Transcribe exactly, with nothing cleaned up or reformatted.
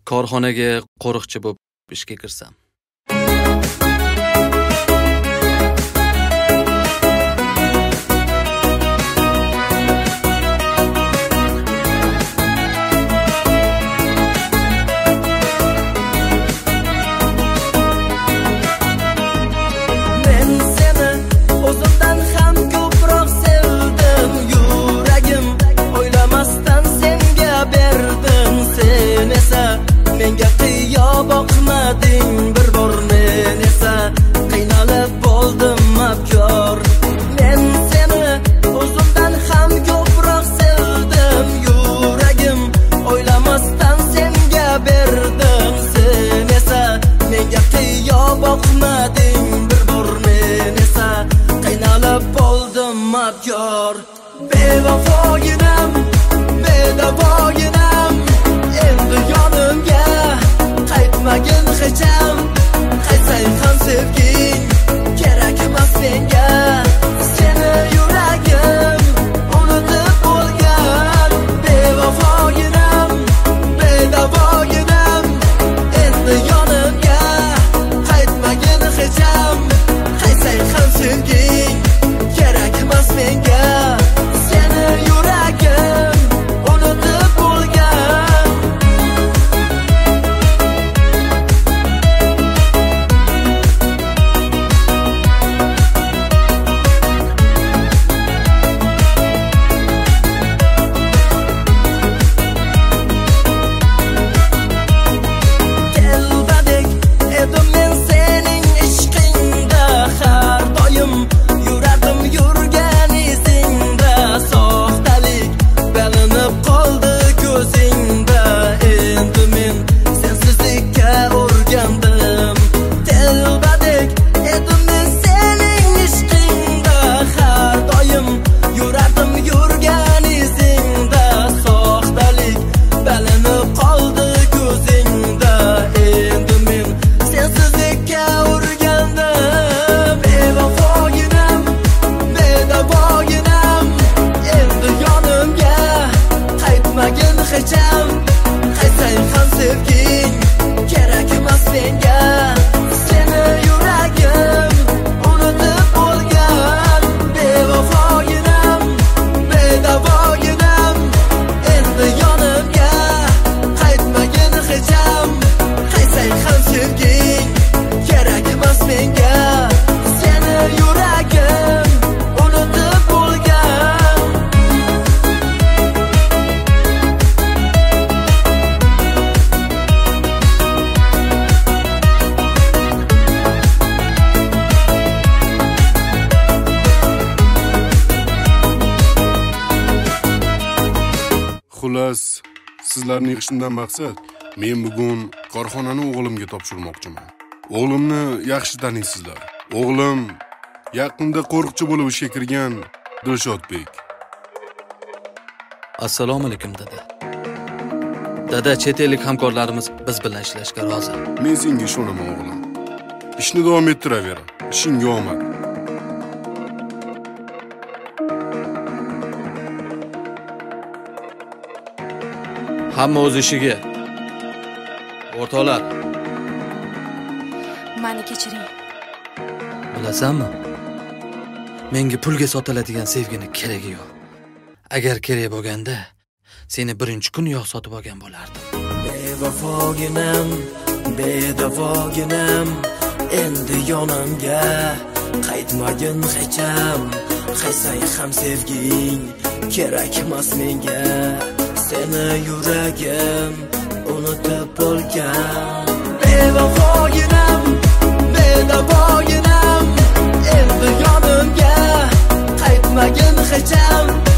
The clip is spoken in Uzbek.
korxonaga qo'riqchi bo'lib ishga kirsam. Menga qiyo boqmading bir bor, men esa qiynalib bo'ldim mabkor. Men seni o'zimdan ham ko'proq sevdim, yuragim o'ylamasdan senga berdim. Sen esa menga qiyo boqmading bir bor, men esa qiynalib bo'ldim mabkor. Bevafoyinam, bedavoyinam, endi yonimga qaytmagin hecham. Qaytsang ham sevging kerak emas menga. Seni yuragim unutib bo'lgan. Bevafoyinam, bedavoyinam, endi yonimga qaytmagin hecham. Qaytsang ham sevging kerak emas menga. Seni yuragim unutib bo'lgan. Xullas, sizlarning yig'ishimdan maqsad, men bugun korxonani o'g'limga topshirmoqchiman. O'g'limni yaxshi taniysizlar. O'g'lim yaqinda qo'riqchi bo'lib ishga kirgan Dilshodbek. Assalomu alaykum dada. Dada, chet ellik hamkorlarimiz biz bilan ishlashga rozi. Men senga ishonaman o'g'lim. Ishni davom ettiraver. Ishingga omad. Hamma o'z ishiga. O'rtoqlar, meni kechiring. Bilasanmi? Menga pulga sotiladigan sevgini keragi yo'q. Agar kerak bo'lganda, seni birinchi kuniyoq sotib olgan bo'lardim. Bevafoginam, bedavoginam, endi yonimga qaytmagin hecham. Qaysang ham sevging kerak emas menga. Seni yuragim unutib bo'lgan. Bevafoginam, bedavoginam, endi yonimga qaytmagin hecham.